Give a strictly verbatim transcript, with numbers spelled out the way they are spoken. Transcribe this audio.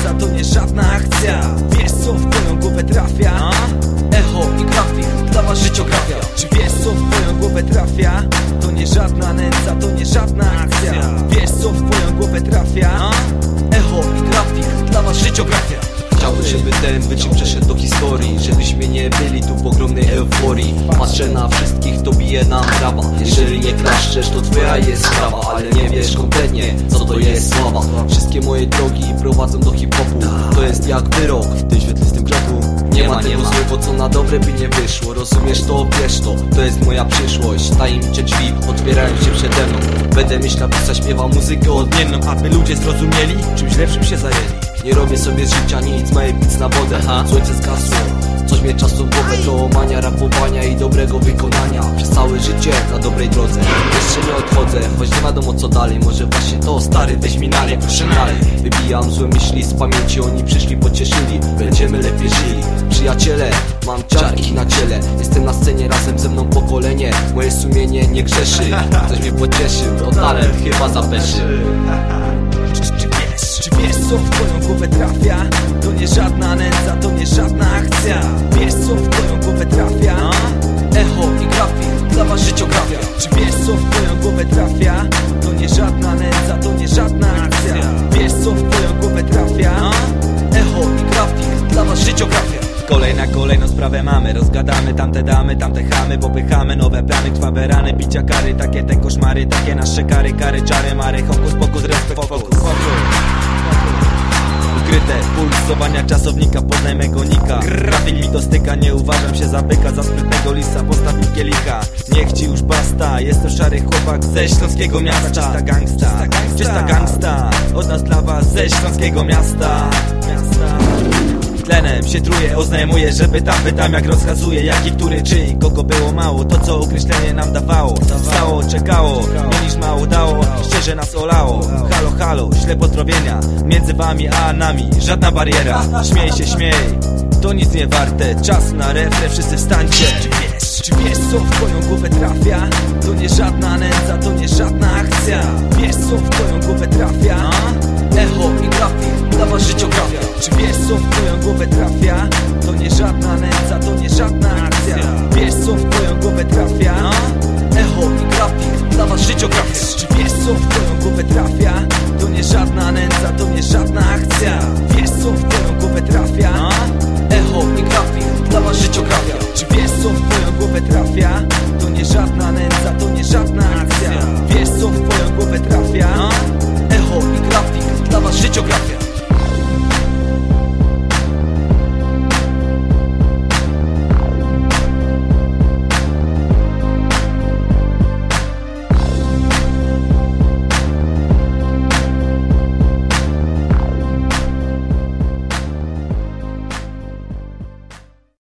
nędza to nie żadna akcja. Wiesz co w twoją głowę trafia? A? Echo i grafik, dla was życiografia. Czy wiesz co w twoją głowę trafia? To nie żadna nędza, to nie żadna akcja. Wiesz co w twoją głowę trafia? A? Echo i grafik, dla was życiografia. Chciałbym, żeby ten wyczyn przeszedł do historii, żebyśmy nie byli tu w ogromnej euforii. Patrzę na wszystkich, to bije nam brawa. Jeżeli nie klaszczesz, to twoja jest sprawa, ale nie wiesz kompletnie, co to jest sława. Wszystkie moje drogi prowadzą do hip-hopu. To jest jak wyrok w tym świetlistym kroku. Nie ma tego złego, co na dobre by nie wyszło. Rozumiesz to, wiesz to, to jest moja przyszłość. Tajemnicze drzwi otwierają się przede mną. Będę myślał, pisać, śpiewa muzykę odmienną, aby ludzie zrozumieli, czymś lepszym się zajęli. Nie robię sobie z życia nic, maję pic na wodę. Aha. Słońce zgasło, coś mnie czasu w głowę. To mania rapowania i dobrego wykonania. Przez całe życie na dobrej drodze. Jeszcze nie odchodzę, choć nie wiadomo co dalej. Może właśnie to, stary, weź mi nalej, proszę nalej. Wybijam złe myśli z pamięci, oni przyszli, pocieszyli. Będziemy lepiej żyli. Przyjaciele, mam ciarki na ciele. Jestem na scenie, razem ze mną pokolenie. Moje sumienie nie grzeszy. Ktoś mnie pocieszył, to talent chyba zapeszy. Czy wiesz co w twoją głowę trafia? To nie żadna nędza, to nie żadna akcja. Wiesz co w twoją głowę trafia? Echo i grafik, dla was życiografia. Czy wiesz co w twoją głowę trafia? To nie żadna nędza, to nie żadna akcja. Wiesz co w twoją głowę trafia? Echo i grafik, dla was życiografia. Kolejna kolejną sprawę mamy, rozgadamy tamte damy, tamte chamy, popychamy nowe plany, krwawe rany, bicia kary, takie te koszmary, takie nasze kary, kary, czary, mary, hokus pokus, respekt, fokus. Ukryte pulsowania czasownika, poznaj mego nika. Grafik mi to styka, nie uważam się za byka, za sprytnego lisa, postawił kielicha. Niech ci już basta, jestem szary chłopak ze śląskiego miasta. Czysta gangsta, czysta gangsta, od nas dla was ze śląskiego miasta. Miasta. Tlenem się truje, oznajmuję, żeby tam pytam jak rozkazuje, jaki, który, czyj, kogo było mało. To co określenie nam dawało, stało, czekało, mniej niż mało dało, szczerze nas olało. Halo, halo, śle pozdrowienia, między wami a nami żadna bariera. Śmiej się, śmiej, to nic nie warte, czas na refren, wszyscy wstańcie. Czy wiesz, czy wiesz co w twoją głowę trafia? To nie żadna nędza, to nie żadna akcja. Wiesz co w twoją głowę trafia? Echo i grafik, dla was życiografia. Czy wiesz co w twoją głowę trafia?